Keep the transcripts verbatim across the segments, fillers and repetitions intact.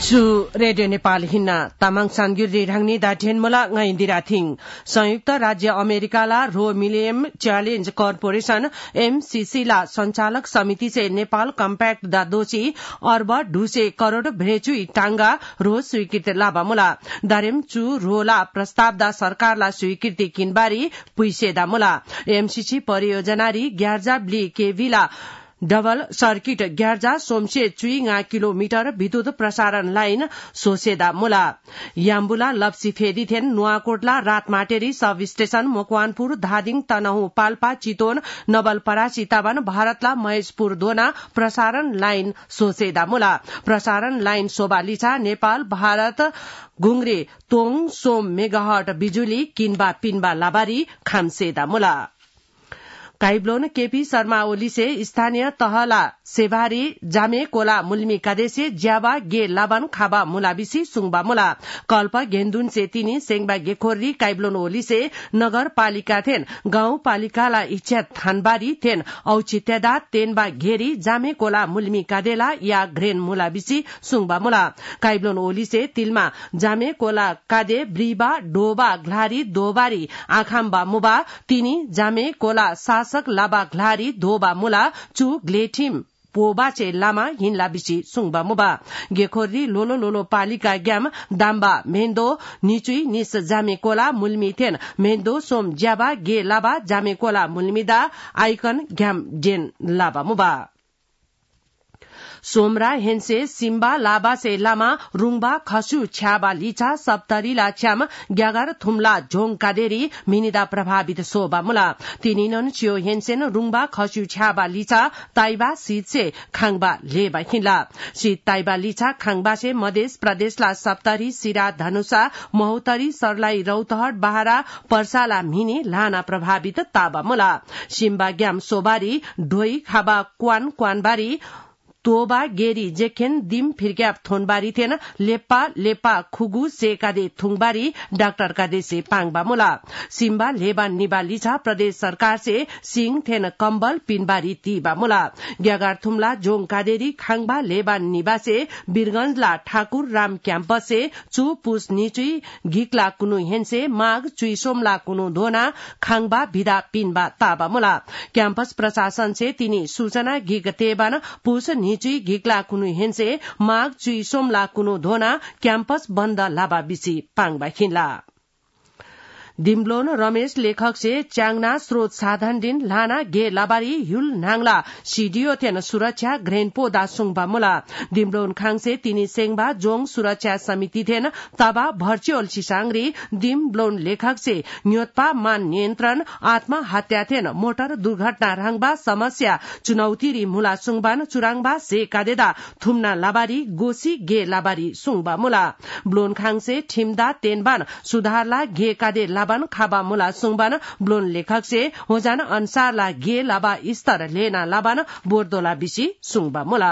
सु रेडियो नेपाल हिन्ना तामाङ सानगिरी ढाङ्नी दाठेनमला ngaindira थिङ संयुक्त राज्य अमेरिकाला रो मिलियम च्यालेन्ज कर्पोरेशन एमसीसी ला संचालक समिति से नेपाल कम्पैक्ट दा दोषी अर्ब ढुसे करोड़ भेचुई टांगा रो स्वीकृति लाबामुला दारेम चु रोला प्रस्ताव दा सरकार ला स्वीकृति किनबारी पुइसे दा मुला एमसीसी परियोजनारी ग्यार्जा ब्ली केवीला डबल सर्किट ग्यार्जा सोमसे चुइङा किलोमिटर विद्युत प्रसारण लाइन सोसेदा मुला याम्बुला लप्सी फेदिथेन नुवाकोटला रातमाटेरी सब स्टेशन मकवानपुर धादिङ तनहु पाल्पा चितवन नवलपरासी ताबान भारतला महेशपुर दोना प्रसारण लाइन सोसेदा मुला प्रसारण लाइन सोबालिसा नेपाल भारत गुंग्रे तोङ सोम मेगाहट बिजुली किनबा पिनबा लाबारी खामसेदा मुला काइब्लोन केपी शर्मा ओली से स्थानीय तहला सेवारी जामे कोला मुल्मी कादेसे ज्याबा गे लाबान खाबा मुलाबिसी सुङबा मुला कल्प गेन्दुन से तिनी सेङबा गेखोरी काइब्लोन ओली से नगर पालिका थेन गाउँ पालिकाला इच्छा थानबारी थेन औचित्यदा तेनबा घेरी जामे कोला मुल्मी कादेला या ग्रेन मुलाबिसी सुङबा मुला काइब्लोन ओली से तिलमा जामे कोला कादे ब्रीबा डोबा घ्लारी दोबारी आखाम्बा मुबा तिनी जामे कोला शासक लाबा घ्लारी धोबा मुला चु ग्लेठिम पोबाचे लामा हिनला बिसी सुङबा मुबा गेखोरी लोलो लोलो पालिका ग्याम दाम्बा मेन्दो निचुई निस जामे कोला मुल्मी थेन मेन्दो सोम ज्याबा गे लाबा जामे कोला मुल्मीदा आइकन ग्याम जेन लाबा मुबा सोमरा हेन्से सिम्बा लाबा से लामा रुङबा खसु छ्याबा लिचा सप्तरीला छ्याम ग्यागार थुम्ला झोङ कादेरी मिनिदा प्रभावित सोबा मुला तिनिनन छियो हेन्सेन रुङबा खसु छ्याबा लिचा ताइबा सीट से खाङबा लेबा हिला सीट ताइबा लिचा खाङबा से मधेस प्रदेशला सप्तरी सिरा धनुषा महोत्तरी सर्लाई रौतहट बहारा पर्साला मिनी लाना प्रभावित ताबा मुला सिम्बा ग्याम सोबारी ढोई खाबा क्वान क्वानबारी तोबा गेरी जेखेन दिम फिर्क्याप थोनबारी थेन लेप्पा लेप्पा खुगु सेकादे थुङबारी डाक्टर कादे से पाङबा मुला सिम्बा लेबा निबा लिछा प्रदेश सरकार से सिंह थेन कम्बल पिनबारी तीबा मुला ग्यागार थुमला जोङ कादेरी खाङबा लेबा निबा से वीरगंजला ठाकुर राम क्याम्पस से चु पुस निचुई घिकला कुनु हेन्से माघ चुई सोमला कुनु धोना खाङबा भिदा पिनबा ताबा मुला क्याम्पस प्रशासन से तिनी सूचना घिक तेबान पुस चुई घिकला कुनु हेन्से माघ चुई सोमला कुनु धोना क्याम्पस बन्द लाबा बिसी पाङबा खिनला दिम्लोन रमेश लेखक से च्याङना स्रोत साधन दिन लाना गे लाबारी हुल नाङला सीडीओ थेन सुरक्षा ग्रेनपो दा सुङबा मुला दिम्लोन खाङ से तिनी सेङबा जोङ सुरक्षा समिति थेन तबा भर्चुअल सिसाङरी दिम्लोन लेखक से न्योत्पा मान नियन्त्रण आत्महत्या थेन मोटर दुर्घटना राङबा समस्या चुनौती री मुला सुङबान चुराङबा से कादेदा थुम्ना लाबारी गोसी गे लाबारी सुङबा मुला ब्लोन खाङ से ठिमदा तेनबान सुधारला गे कादे लाबान खाबा मुला सुङबान ब्लोन लेखक से होजान अनुसारला गे लाबा स्तर लेना लाबान बोर्दोला बिसी सुङबा मुला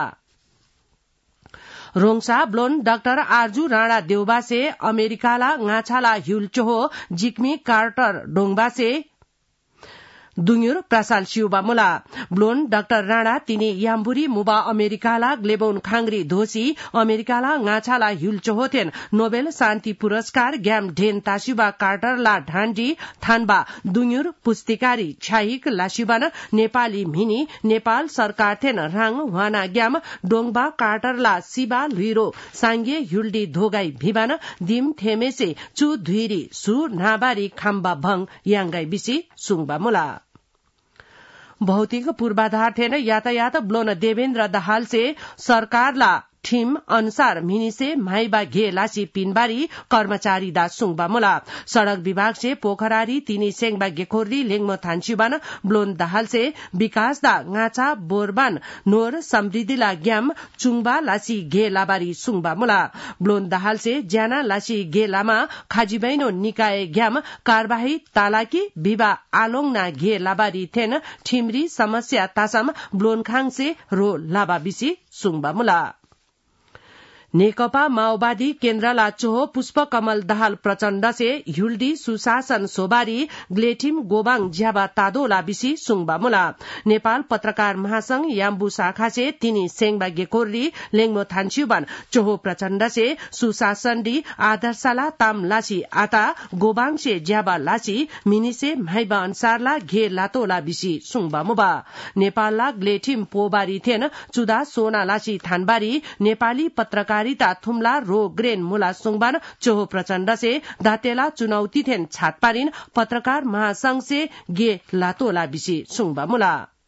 रोङसा ब्लोन डाक्टर आर्जु राणा देउबा से अमेरिकाला गाछाला ह्युलचोहो जिक्मी कार्टर डोङबा से दुङुर प्रसाल सिउबा मुला ब्लोन डाक्टर राणा तिनी याम्बुरी मुबा अमेरिकाला ग्लेबोन खाङरी धोसी अमेरिकाला गाछाला ह्युलचोहोथेन नोबेल शान्ति पुरस्कार ग्याम ढेन तासिबा कार्टरला ढान्डी थानबा दुङुर पुस्तिकारी छाहिक लासिबान नेपाली मिनी नेपाल सरकार थेन राङ वाना ग्याम डोङबा कार्टरला सिबा लुइरो सांगे ह्युल्डी धोगाई भिबान दिम थेमेसे चु धुइरी सु नाबारी खाम्बा भङ याङगाई बिसी सुङबा मुला भौतिक पूर्वाधार थेन यातायात ब्लोन देवेन्द्र दाहाल से सरकारला ठिम अनुसार मिनिसे माइबा घे लासी पिनबारी कर्मचारी दा सुङबा मुला सड़क विभाग से पोखरारी तिनी सेङबा गेखोरी लेङमो थान्सिबान ब्लोन दाहाल से विकास दा गाचा बोरबान नोर समृद्धिला ग्याम चुङबा लासी घे लाबारी सुङबा मुला ब्लोन दाहाल से ज्याना लासी घे लामा खाजिबैनो निकाय ग्याम कारबाही तालाकी विवा आलोङना घे लाबारी थेन ठिमरी समस्या तासम ब्लोन खाङ से रो लाबा बिसी सुङबा मुला नेकपा माओवादी केन्द्रला चोहो पुष्पकमल दाहाल प्रचण्ड से ह्युल्डी सुशासन सोबारी ग्लेठिम गोबाङ ज्याबा तादोला बिसी सुङबा मुला नेपाल पत्रकार महासंघ याम्बु शाखा से तिनी सेङबा गेकोर्ली लेङमो थान्स्युबान चोहो प्रचण्ड से सुशासन डी आदर्शला ताम लासी आता गोबाङ से ज्याबा लासी मिनिसे माइबा अनुसारला घे लातोला बिसी सुङबा मुबा नेपालला ग्लेठिम पोबारी थेन चुदा सोना लासी थानबारी नेपाली पत्रकार थुम्ला रो ग्रेन मुला सुङबान चोहो प्रचण्ड से दातेला चुनौती थेन छात पारिन पत्रकार महासंघ से गे लातोला बिसी सुङबा मुला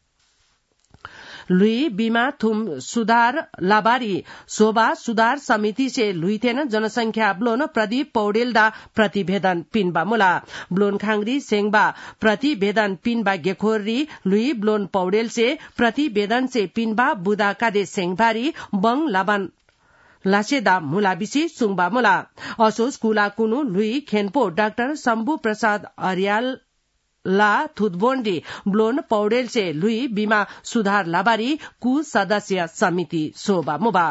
लुई बीमा थुम सुधार लाबारी शोभा सुधार समिति से लुईथेन जनसंख्या ब्लोन प्रदीप पौडेलदा प्रतिवेदन पिनबा मुला ब्लोन खांगरी सेंगबा प्रतिवेदन पिनबा गेखोरी लुई ब्लोन पौडेल से प्रतिवेदन से पिनबा बुदा कादे सेंगबारी बंग लाबान लासेदा मुला बिसी सुङबा मुला असोज कुला कुनु लुई खेनपो डाक्टर शम्भु प्रसाद अर्याल ला थुतबोन्डी ब्लोन पौडेल से लुई बीमा सुधार लाबारी कु सदस्य समिति सोबा मुबा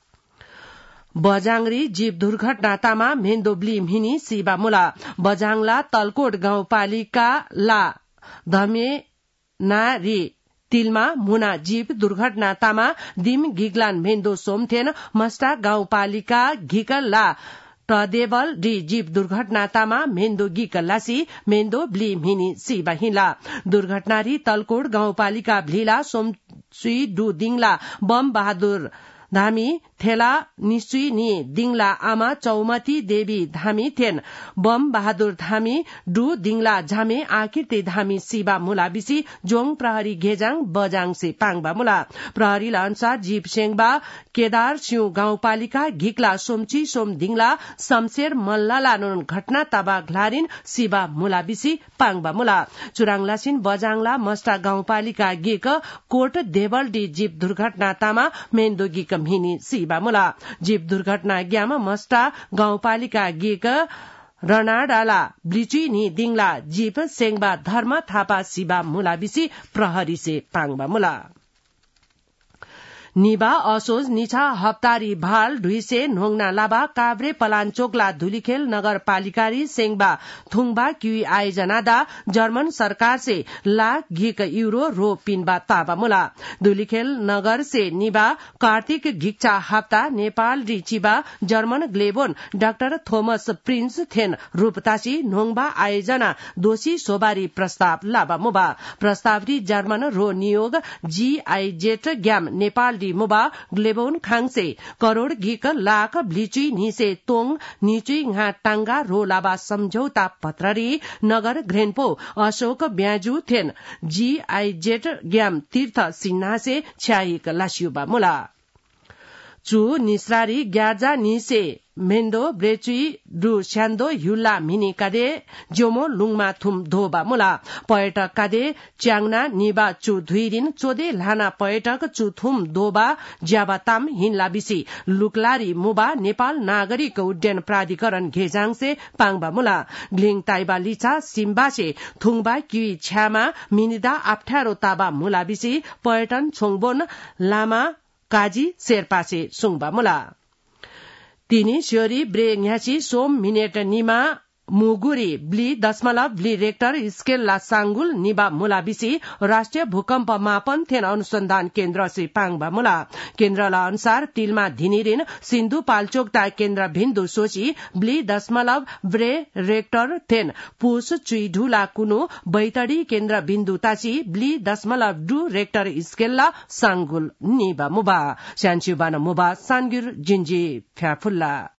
बजाङरी जीव दुर्घटनातामा मेन्दोब्ली मिनी सिबा मुला बजाङला तलकोट गाउँपालिका ला धमे नारी तिलमा मुना जीव दुर्घटनातामा दिम गिगलान मेन्दो सोमथेन मस्टा गाउँपालिका घिकल्ला टदेवल डी जीव दुर्घटनातामा मेन्दो गिकल्लासी मेन्दो ब्ली मिनी सिबा हिला दुर्घटनारी तलकोट गाउँपालिका भ्लीला सोमसुई डु दिङला बम बहादुर धामी थेला निश्चुई नि दिङला आमा चौमती देवी धामी थेन बम बहादुर धामी डु दिङला झामे आकृति धामी सिबा मुला बिसी जोङ प्रहरी घेजाङ बजाङ से पाङबा मुला प्रहरीला अनुसार जीव सेङबा केदार सिंह गाउँपालिका घिकला सोमची सोम दिङला शमशेर मल्लाला नुन घटना तबा घलारिन सिबा मुला बिसी पाङबा मुला चुराङलासिन बजाङला मस्टा गाउँपालिका गिक कोट देवलडी जीव दुर्घटना तामा मेन्दो गिक मिनी सिबा मुला जीव दुर्घटना ग्याम मस्टा गाउँपालिका गिक रणाडाला ब्लिची नि दिङला जीप सेङबा धर्म थापा सिबा मुला बिसी प्रहरी से पाङबा मुला निबा असोज निछा हप्तारी भाल ढुइसे नोङना लाबा काभ्रे पलाञ्चोकला धुलीखेल नगरपालिकारी सेङबा थुङबा क्युई आयोजनादा जर्मन सरकार से लाख घिक यूरो रो पिनबा ताबा मुला धुलीखेल नगर से निबा कार्तिक घिक्चा हप्ता नेपाल रिचिबा जर्मन ग्लेबोन डाक्टर थोमस प्रिन्स थेन रूपतासी नोङबा आयोजना दोषी सोबारी प्रस्ताव लाबा मुबा प्रस्तावरी जर्मन रो नियोग जीआईजेट ग्याम नेपाल मुबा ग्लेबोन खाङसे करोड़ घिक लाख ब्लिची निसे तोङ निचुई घा टांगा रो लाबा सम्झौता पत्ररी नगर घ्रेनपो अशोक ब्याजु थेन जीआईजेट ग्याम तीर्थ सिन्हा से छ्याइक लासियुबा मुला चु निसरारी ग्याजा निसे मेन्दो ब्रेचुई डु स्यान्दो ह्युल्ला मिनी कादे जोमो लुङमा थुम धोबा मुला पर्यटक कादे च्याङना निबा चु धुइरिन चोदे लाना पर्यटक चु थुम दोबा ज्याबा ताम हिनला बिसी लुकलारी मुबा नेपाल नागरिक उड्डयन प्राधिकरण घेजाङ से पाङबा मुला ग्लिङ ताइबा लिचा सिम्बा से थुङबा क्युई छ्यामा मिनिदा अप्ठ्यारो ताबा मुला बिसी पर्यटन छोङबोन लामा काजी शेर्पा से सुङबा मुला तिनी स्योरी ब्रे न्यासी सोम मिनेट निमा मुगुरी ब्ली दशमलव ब्ली रेक्टर स्केल ला सांगुल निबा मुला बिसी राष्ट्रिय भूकम्प मापन थेन अनुसन्धान केन्द्र से पाङबा मुला केन्द्रला अनुसार तिलमा धिनिरिन सिन्धु पाल्चोकता केन्द्र भिन्दु सोची ब्ली दशमलव ब्रे रेक्टर थेन पुस चुइढुला कुनु बैतडी केन्द्र बिन्दु तासी ब्ली दशमलव डु रेक्टर स्केल ला सांगुल निबा मुबा स्यान्चुबान मुबा सानगिर जिन्जी फ्याफुल्ला